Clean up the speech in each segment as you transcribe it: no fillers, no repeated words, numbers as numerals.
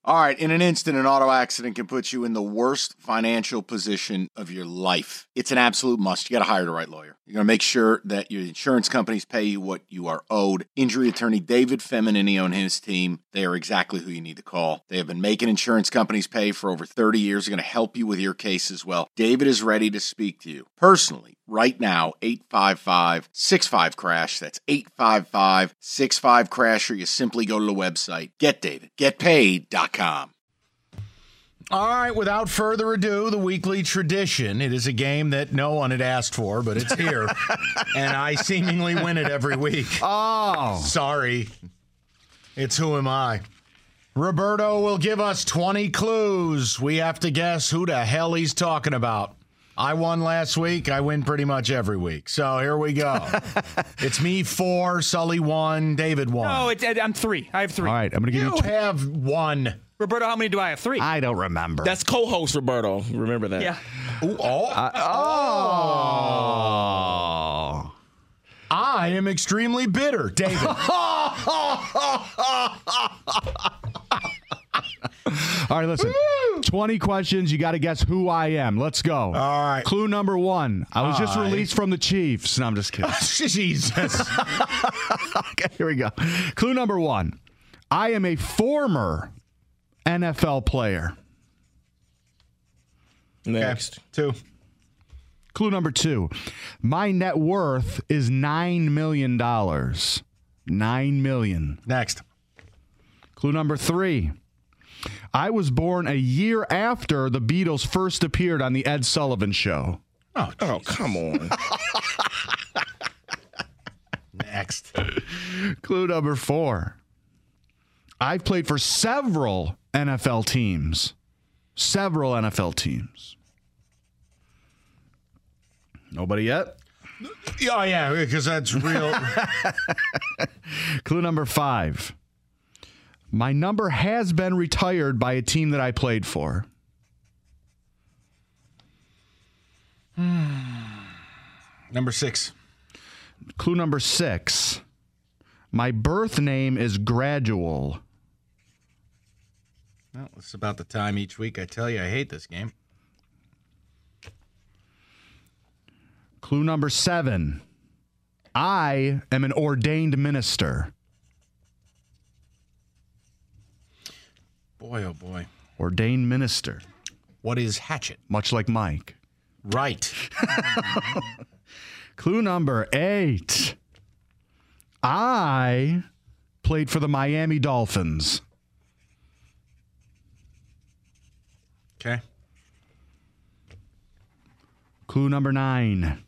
All right, in an instant, an auto accident can put you in the worst financial position of your life. It's an absolute must. You got to hire the right lawyer. You're going to make sure that your insurance companies pay you what you are owed. Injury attorney David Feminini and his team, they are exactly who you need to call. They have been making insurance companies pay for over 30 years. They're going to help you with your case as well. David is ready to speak to you personally. Right now, 855-65-CRASH. That's 855-65-CRASH, or you simply go to the website, getdavidgetpaid.com. All right, without further ado, the weekly tradition. It is a game that no one had asked for, but it's here, and I seemingly win it every week. Oh. Sorry. It's Who Am I? Roberto will give us 20 clues. We have to guess who the hell he's talking about. I won last week. I win pretty much every week. So here we go. It's me 4, Sully 1, David 1. No, I'm 3. I have 3. All right, I'm going to give you You have 1. Roberto, how many do I have? 3. I don't remember. That's co-host Roberto. Remember that? Yeah. Ooh, I am extremely bitter, David. All right, listen. 20 questions. You got to guess who I am. Let's go. All right. Clue number 1. I was just released from the Chiefs. No, I'm just kidding. Jesus. Okay, here we go. Clue number 1. I am a former NFL player. Next. 2. Clue number 2. My net worth is $9 million. $9 million. Next. Clue number 3. I was born a year after the Beatles first appeared on the Ed Sullivan Show. Oh, come on. Next. Clue number 4. I've played for several NFL teams. Several NFL teams. Nobody yet? Oh, yeah, because that's real. Clue number 5. My number has been retired by a team that I played for. Number 6. Clue number 6. My birth name is Gradual. Well, it's about the time each week I tell you I hate this game. Clue number 7. I am an ordained minister. Boy, oh boy. Ordained minister. What is Hatchet? Much like Mike. Right. Clue number 8. I played for the Miami Dolphins. Okay. Clue number 9.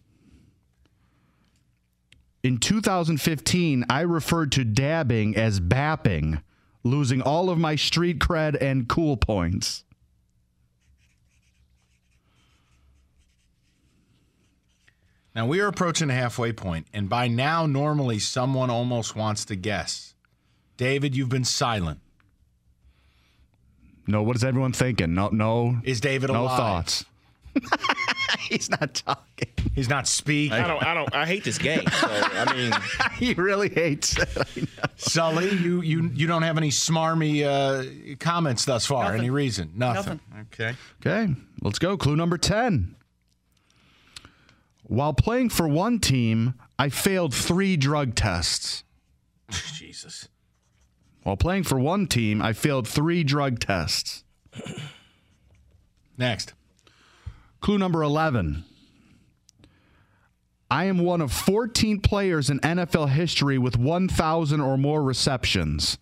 In 2015, I referred to dabbing as bapping, losing all of my street cred and cool points. Now, we are approaching the halfway point, and by now, normally, someone almost wants to guess. David, you've been silent. No, what is everyone thinking? No. Is David no alive? Thoughts. He's not talking. He's not speaking. I hate this game. So, I mean, He really hates it. I know. Sully, you don't have any smarmy comments thus far. Nothing. Any reason? Nothing. Okay. Okay, let's go. Clue number 10. While playing for one team, I failed 3 drug tests. Jesus. While playing for one team, I failed 3 drug tests. Next. Clue number 11. I am one of 14 players in NFL history with 1,000 or more receptions.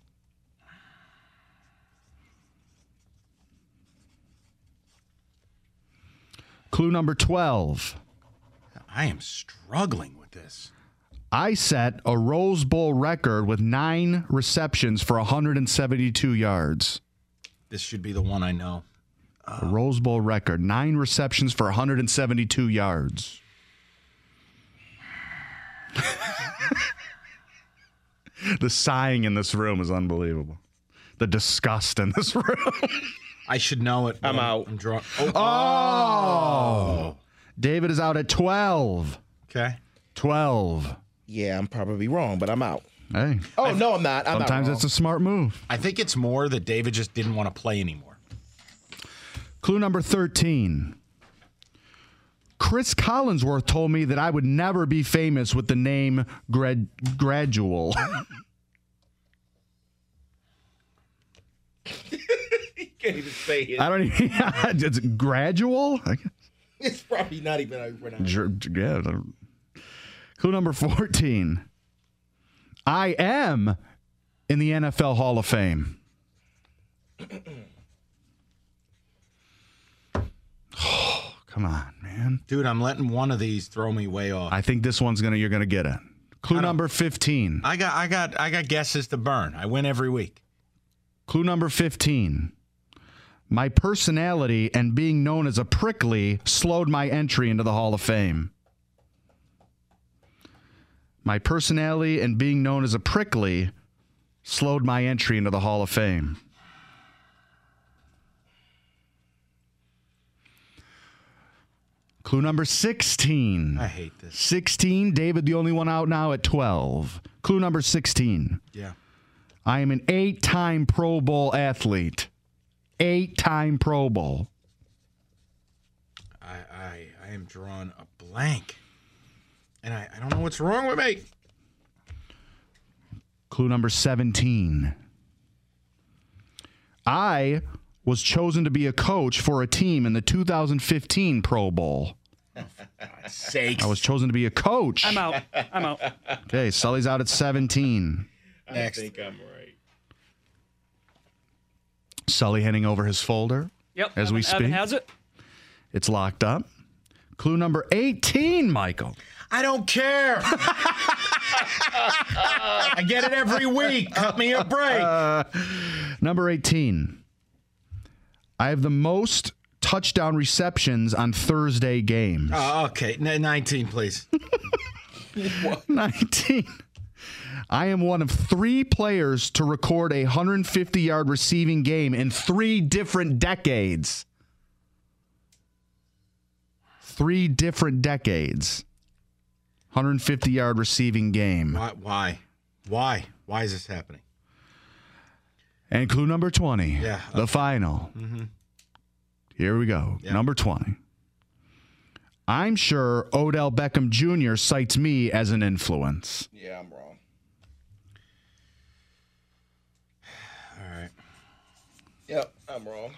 Clue number 12. I am struggling with this. I set a Rose Bowl record with 9 receptions for 172 yards. This should be the one I know. A Rose Bowl record. 9 receptions for 172 yards. The sighing in this room is unbelievable. The disgust in this room. I should know it. but I'm out. I'm drawn. Oh! David is out at 12. Okay. 12. yeah, I'm probably wrong, but I'm out. Hey. Oh, no, I'm not. I'm Sometimes not it's a smart move. I think it's more that David just didn't want to play anymore. Clue number 13. Chris Collinsworth told me that I would never be famous with the name Gradual. You can't even say it. I don't even. It's Gradual? It's probably not even how you pronounce it. Yeah. Clue number 14. I am in the NFL Hall of Fame. Oh, come on, man. Dude, I'm letting one of these throw me way off. I think this one's you're gonna get it. Clue number 15. I got guesses to burn. I win every week. Clue number 15. My personality and being known as a prickly slowed my entry into the Hall of Fame. My personality and being known as a prickly slowed my entry into the Hall of Fame. Clue number 16. I hate this. 16, David, the only one out now at 12. Clue number 16. Yeah. I am an 8-time Pro Bowl athlete. 8-time Pro Bowl. I am drawing a blank. And I don't know what's wrong with me. Clue number 17. I was chosen to be a coach for a team in the 2015 Pro Bowl. Sakes. I was chosen to be a coach. I'm out. Okay, Sully's out at 17. Next. I think I'm right. Sully handing over his folder. Yep. As we speak. Evan has it. It's locked up. Clue number 18, Michael. I don't care. I get it every week. Cut me a break. Number 18. I have the most touchdown receptions on Thursday games. Oh, okay. 19, please. 19. I am one of 3 players to record a 150-yard receiving game in 3 different decades. 3 different decades. 150-yard receiving game. Why? Why is this happening? And clue number 20. Yeah. The final. Mm-hmm. Here we go. Yeah. Number 20. I'm sure Odell Beckham Jr. cites me as an influence. Yeah, I'm wrong. All right. Yep, I'm wrong.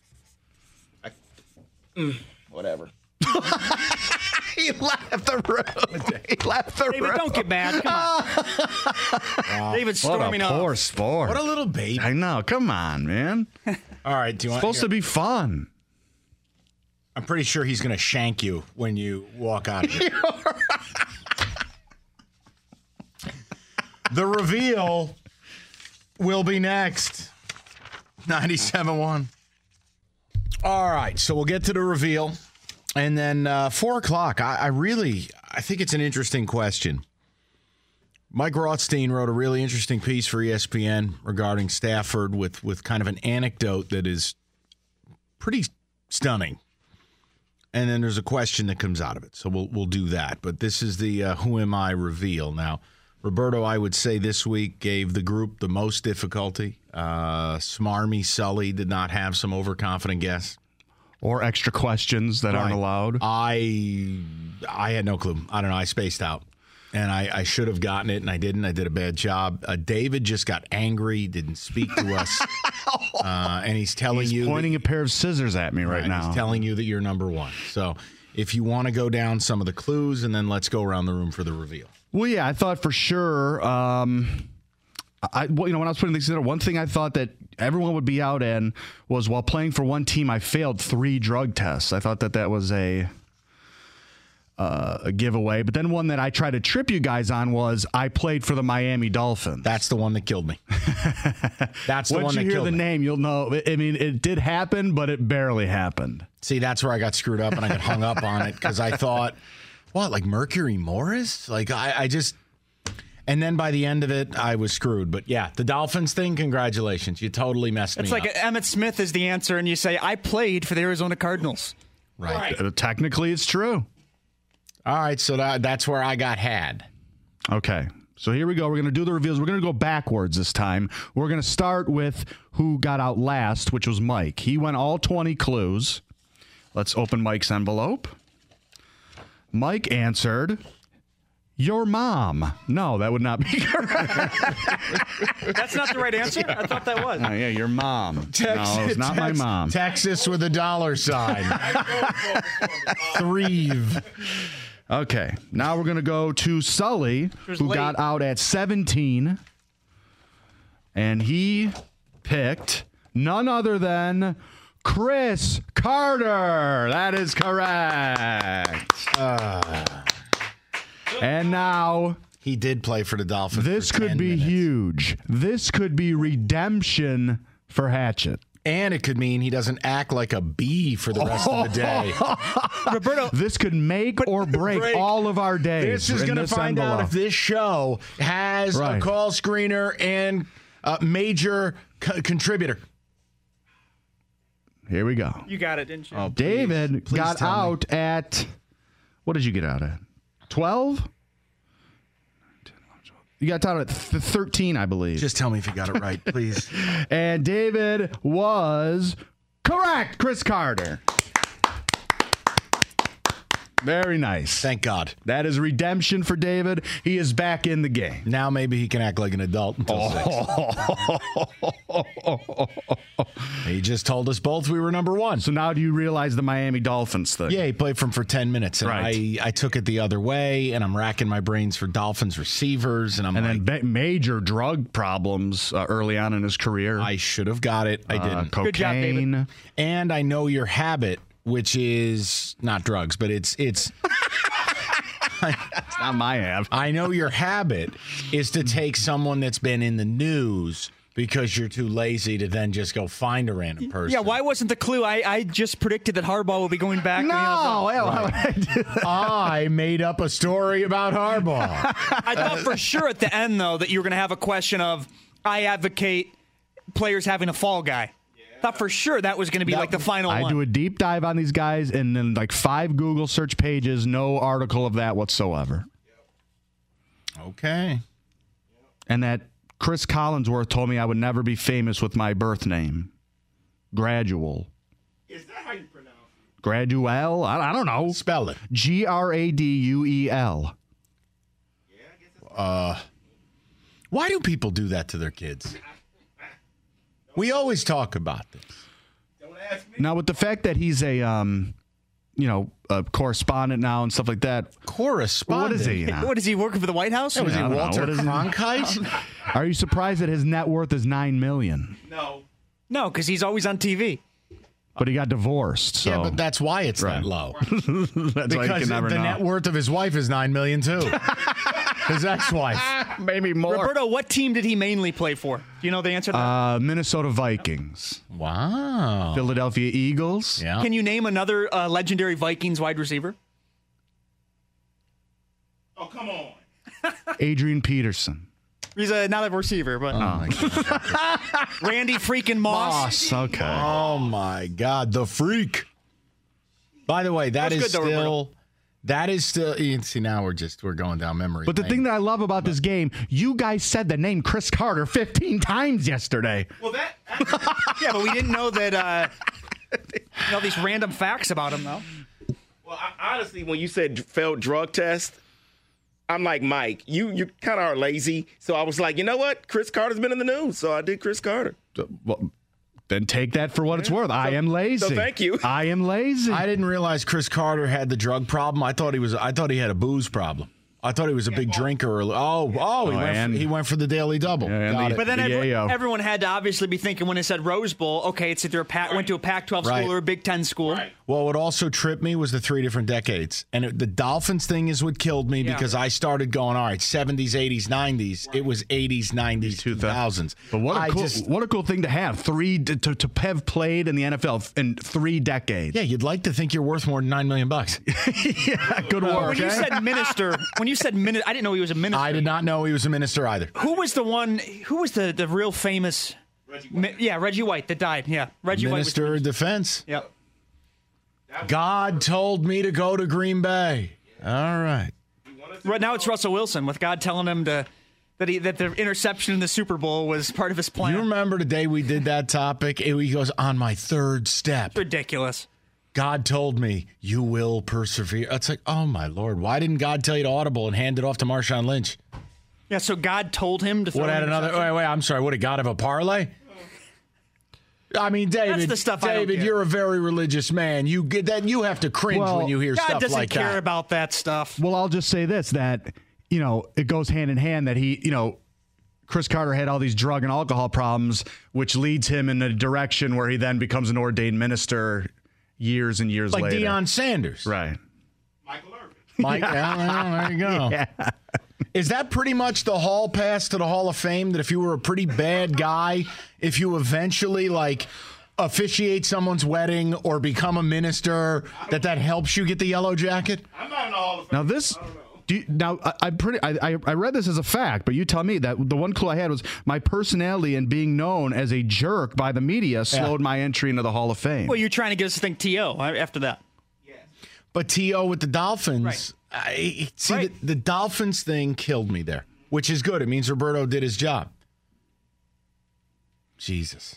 Whatever. He left the room. He left the David, room. don't get mad. Come on. David's storming What a poor off. sport. What a little baby. I know. Come on, man. All right. Do you want? Supposed to be fun. I'm pretty sure he's going to shank you when you walk out of here. The reveal will be next. 97.1. All right, so we'll get to the reveal. And then 4 o'clock, I think it's an interesting question. Mike Rothstein wrote a really interesting piece for ESPN regarding Stafford with kind of an anecdote that is pretty stunning. And then there's a question that comes out of it. So we'll do that. But this is the Who Am I reveal. Now, Roberto, I would say this week gave the group the most difficulty. Smarmy Sully did not have some overconfident guess. Or extra questions that aren't allowed. I had no clue. I don't know. I spaced out. And I should have gotten it, and I didn't. I did a bad job. David just got angry, didn't speak to us. And he's telling you. He's pointing a pair of scissors at me right now. He's telling you that you're number one. So if you want to go down some of the clues, and then let's go around the room for the reveal. Well, yeah, I thought for sure. When I was putting things together, one thing I thought that everyone would be out in was while playing for one team, I failed 3 drug tests. I thought that was a giveaway. But then one that I tried to trip you guys on was I played for the Miami Dolphins. That's the one that killed me. That's the one that killed me. Once you hear the name, you'll know. I mean, it did happen, but it barely happened. See, that's where I got screwed up and I got hung up on it because I thought, what, like Mercury Morris? Like I just... And then by the end of it, I was screwed. But yeah, the Dolphins thing, congratulations. You totally messed me up. It's like Emmitt Smith is the answer, and you say, I played for the Arizona Cardinals. Right. Technically, it's true. All right, so that's where I got had. Okay. So here we go. We're going to do the reveals. We're going to go backwards this time. We're going to start with who got out last, which was Mike. He went all 20 clues. Let's open Mike's envelope. Mike answered, your mom. No, that would not be correct. That's not the right answer? I thought that was. Yeah, your mom. No, it's not my mom. Texas with a $sign. Threve. Okay, now we're going to go to Sully, who got out at 17. And he picked none other than Chris Carter. That is correct. And now he did play for the Dolphins. This could be huge. This could be redemption for Hatchet. And it could mean he doesn't act like a bee for the rest of the day. Roberto, this could make or break all of our days. This is going to find out if this show has a call screener and a major contributor. Here we go. You got it, didn't you? Oh, David got out at, what did you get out at? 12? You got out at 13, I believe. Just tell me if you got it right, please. And David was correct. Chris Carter. Very nice. Thank God. That is redemption for David. He is back in the game. Now maybe he can act like an adult until 6. He just told us both we were number one. So now do you realize the Miami Dolphins thing? Yeah, he played for him for 10 minutes. And I took it the other way, and I'm racking my brains for Dolphins receivers. And then major drug problems early on in his career. I should have got it. I didn't. Cocaine. Good job, David. And I know your habit, which is not drugs, but it's it's not my habit. I know your habit is to take someone that's been in the news because you're too lazy to then just go find a random person. Yeah, why wasn't the clue? I just predicted that Harbaugh will be going back. No, I made up a story about Harbaugh. I thought for sure at the end, though, that you were going to have a question of, I advocate players having a fall guy. Thought for sure that was going to be like the final one. I do a deep dive on these guys, and then like 5 Google search pages, no article of that whatsoever. Okay. And that Chris Collinsworth told me I would never be famous with my birth name. Gradual. Is that how you pronounce it? Graduel? I don't know. Spell it. Graduel. Why do people do that to their kids? We always talk about this. Don't ask me. Now, with the fact that he's a correspondent now and stuff like that. Correspondent? What is he now? What, is he working for the White House? Was he Walter Cronkite? Are you surprised that his net worth is $9 million? No. No, because he's always on TV. But he got divorced. So. Yeah, but that's why it's that low. That's why you Because can never the know. net worth of his wife is $9 million too. His ex-wife. Maybe more. Roberto, what team did he mainly play for? Do you know the answer to that? Minnesota Vikings. Wow. Philadelphia Eagles. Yeah. Can you name another legendary Vikings wide receiver? Oh, come on. Adrian Peterson. He's not a receiver, but Randy freaking Moss. Okay. Oh my God, the freak! By the way, that is still. See, now we're going down memory But the lane. thing that I love about this game, you guys said the name Chris Carter 15 times yesterday. Well, Yeah, but we didn't know that. These random facts about him, though. Well, honestly, when you said failed drug test, I'm like, Mike, you kind of are lazy. So I was like, you know what? Chris Carter's been in the news, so I did Chris Carter. Well, then take that for what it's worth. I am lazy. So thank you. I am lazy. I didn't realize Chris Carter had the drug problem. I thought he had a booze problem. I thought he was a big drinker. He went for the Daily Double. Got it. But then everyone had to obviously be thinking when it said Rose Bowl, okay, it's either went to a Pac-12 school or a Big Ten school. Right. Well, what also tripped me was the 3 different decades. And the Dolphins thing is what killed me because I started going, all right, 70s, 80s, 90s. It was 80s, 90s, 2000s. But what a cool thing to have. To have played in the NFL in 3 decades. Yeah, you'd like to think you're worth more than $9 million. Yeah, good work. When you said minister, I didn't know he was a minister. I did not know he was a minister either. Who was the real famous? Reggie White. Reggie White that died. Yeah, Reggie Minister White. of Defense. Yep. God told me to go to Green Bay. All right. Right now it's Russell Wilson with God telling him to that the interception in the Super Bowl was part of his plan. You remember the day we did that topic? He goes, on my third step. It's ridiculous. God told me you will persevere. It's like, oh my Lord, why didn't God tell you to audible and hand it off to Marshawn Lynch? Yeah, so God told him to throw What had another? Wait, I'm sorry. What did God have a parlay? I mean, David. That's the stuff I don't get. You're a very religious man. You get that. You have to cringe when you hear God stuff doesn't like care that. about that stuff. Well, I'll just say this, that, it goes hand in hand that Chris Carter had all these drug and alcohol problems, which leads him in a direction where he then becomes an ordained minister years and years Like later. Deion Sanders. Right. Michael Irvin. Mike, there you go. Yeah. Is that pretty much the hall pass to the Hall of Fame? That if you were a pretty bad guy, if you eventually officiate someone's wedding or become a minister, that helps you get the yellow jacket? I'm not in the Hall of Fame. Now this. I read this as a fact, but you tell me that the one clue I had was my personality and being known as a jerk by the media slowed my entry into the Hall of Fame. Well, you're trying to get us to think T.O. after that. But T.O. with the Dolphins, Right. The Dolphins thing killed me there, which is good. It means Roberto did his job. Jesus.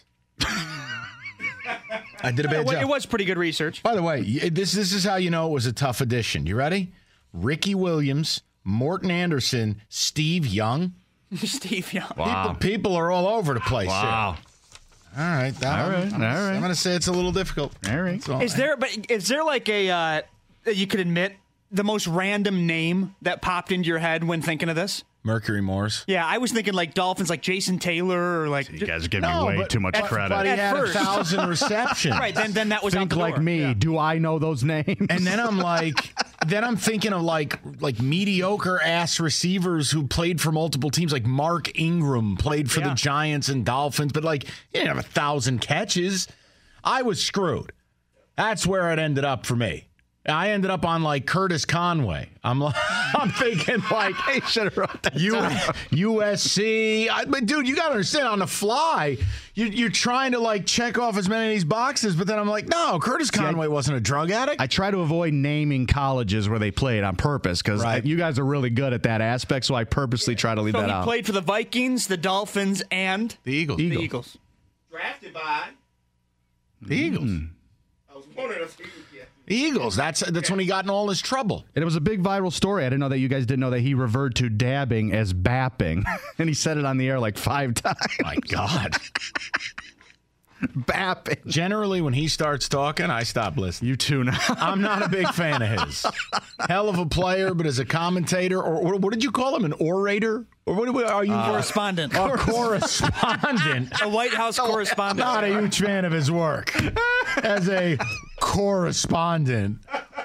I did a bad job. It was pretty good research. By the way, this is how you know it was a tough edition. You ready? Ricky Williams, Morton Anderson, Steve Young. Steve Young. Wow. People are all over the place. Wow. Here. All right. All right. I'm going to say it's a little difficult. All right. Is there like a that you could admit the most random name that popped into your head when thinking of this? Mercury Morse. Yeah, I was thinking like Dolphins, like Jason Taylor, or like You guys are giving me way too much credit. But he At had first. 1,000 receptions. right. Then that was out Think the door. like me. Yeah. Do I know those names? And then I'm like, thinking of like mediocre ass receivers who played for multiple teams. Like Mark Ingram played for the Giants and Dolphins, but he didn't have 1,000 catches. I was screwed. That's where it ended up for me. I ended up on Curtis Conway. I'm thinking I should have wrote that USC. But dude, you got to understand, on the fly, you're trying to check off as many of these boxes, but then I'm like, no, Curtis Conway wasn't a drug addict. I try to avoid naming colleges where they played on purpose because you guys are really good at that aspect, so I purposely try to leave that he out. played for the Vikings, the Dolphins, and the Eagles. The Eagles. Drafted by The Eagles. I was wondering if he The Eagles. That's when he got in all his trouble. And it was a big viral story. I didn't know that you guys didn't know that he referred to dabbing as bapping. And he said it on the air 5 times. My God. Bapping. Generally, when he starts talking, I stop listening. You too now. I'm not a big fan of his. Hell of a player, but as a commentator, or what did you call him? An orator? Or what are you? Correspondent. A correspondent. A White House correspondent. Not a huge fan of his work as a correspondent.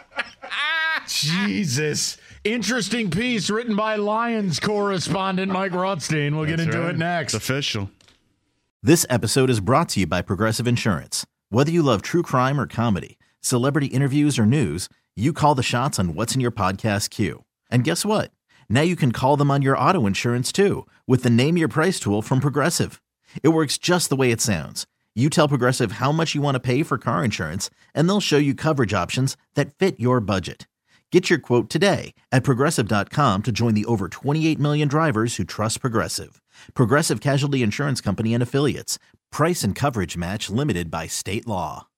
Jesus. Interesting piece written by Lions correspondent Mike Rothstein. We'll get into it next. It's official. This episode is brought to you by Progressive Insurance. Whether you love true crime or comedy, celebrity interviews or news, you call the shots on what's in your podcast queue. And guess what? Now you can call them on your auto insurance too with the Name Your Price tool from Progressive. It works just the way it sounds. You tell Progressive how much you want to pay for car insurance, and they'll show you coverage options that fit your budget. Get your quote today at Progressive.com to join the over 28 million drivers who trust Progressive. Progressive Casualty Insurance Company and Affiliates. Price and coverage match limited by state law.